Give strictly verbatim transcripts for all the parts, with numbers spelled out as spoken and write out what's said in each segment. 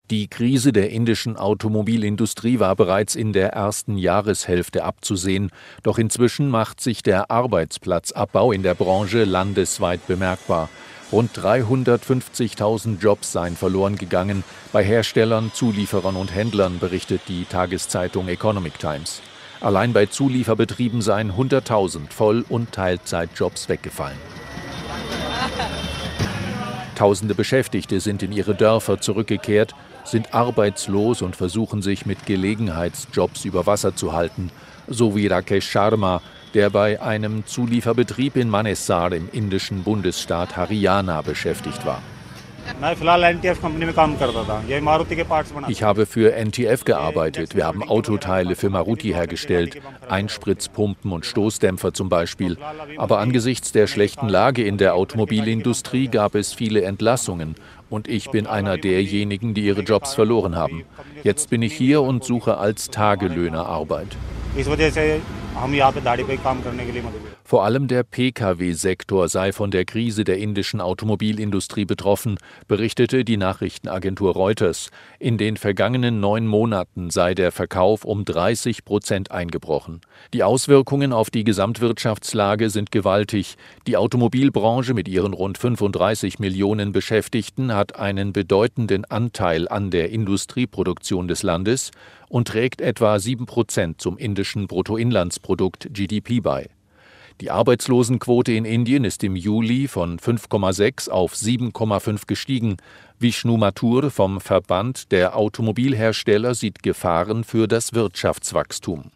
Die Krise der indischen Automobilindustrie war bereits in der ersten Jahreshälfte abzusehen, doch inzwischen macht sich der Arbeitsplatzabbau in der Branche landesweit bemerkbar. Rund dreihundertfünfzigtausend Jobs seien verloren gegangen, bei Herstellern, Zulieferern und Händlern, berichtet die Tageszeitung Economic Times. Allein bei Zulieferbetrieben seien hunderttausend Voll- und Teilzeitjobs weggefallen. Tausende Beschäftigte sind in ihre Dörfer zurückgekehrt, sind arbeitslos und versuchen sich mit Gelegenheitsjobs über Wasser zu halten, so wie Rakesh Sharma, der bei einem Zulieferbetrieb in Manesar im indischen Bundesstaat Haryana beschäftigt war. Ich habe für N T F gearbeitet. Wir haben Autoteile für Maruti hergestellt, Einspritzpumpen und Stoßdämpfer zum Beispiel. Aber angesichts der schlechten Lage in der Automobilindustrie gab es viele Entlassungen. Und ich bin einer derjenigen, die ihre Jobs verloren haben. Jetzt bin ich hier und suche als Tagelöhner Arbeit. Vor allem der P K W-Sektor sei von der Krise der indischen Automobilindustrie betroffen, berichtete die Nachrichtenagentur Reuters. In den vergangenen neun Monaten sei der Verkauf um dreißig Prozent eingebrochen. Die Auswirkungen auf die Gesamtwirtschaftslage sind gewaltig. Die Automobilbranche mit ihren rund fünfunddreißig Millionen Beschäftigten hat einen bedeutenden Anteil an der Industrieproduktion des Landes und trägt etwa sieben Prozent zum indischen Bruttoinlandsprodukt G D P bei. Die Arbeitslosenquote in Indien ist im Juli von fünf Komma sechs auf sieben Komma fünf gestiegen. Vishnu Mathur vom Verband der Automobilhersteller sieht Gefahren für das Wirtschaftswachstum.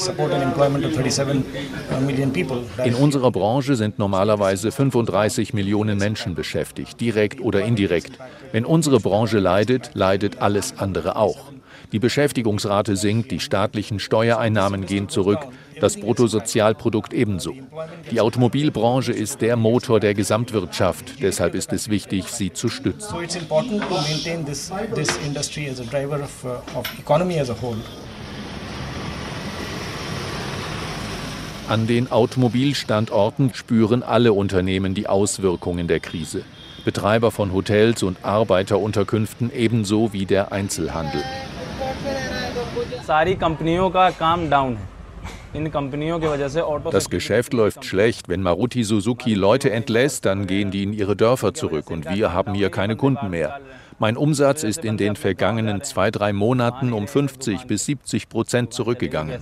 In unserer Branche sind normalerweise fünfunddreißig Millionen Menschen beschäftigt, direkt oder indirekt. Wenn unsere Branche leidet, leidet alles andere auch. Die Beschäftigungsrate sinkt, die staatlichen Steuereinnahmen gehen zurück, das Bruttosozialprodukt ebenso. Die Automobilbranche ist der Motor der Gesamtwirtschaft, deshalb ist es wichtig, sie zu stützen. An den Automobilstandorten spüren alle Unternehmen die Auswirkungen der Krise. Betreiber von Hotels und Arbeiterunterkünften ebenso wie der Einzelhandel. Das Geschäft läuft schlecht. Wenn Maruti Suzuki Leute entlässt, dann gehen die in ihre Dörfer zurück und wir haben hier keine Kunden mehr. Mein Umsatz ist in den vergangenen zwei, drei Monaten um fünfzig bis siebzig Prozent zurückgegangen.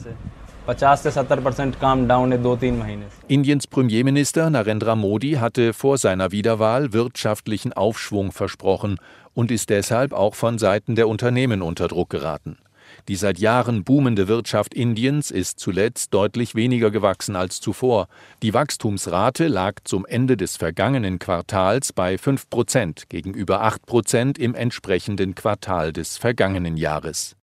Indiens Premierminister Narendra Modi hatte vor seiner Wiederwahl wirtschaftlichen Aufschwung versprochen und ist deshalb auch von Seiten der Unternehmen unter Druck geraten. Die seit Jahren boomende Wirtschaft Indiens ist zuletzt deutlich weniger gewachsen als zuvor. Die Wachstumsrate lag zum Ende des vergangenen Quartals bei fünf Prozent gegenüber acht Prozent im entsprechenden Quartal des vergangenen Jahres.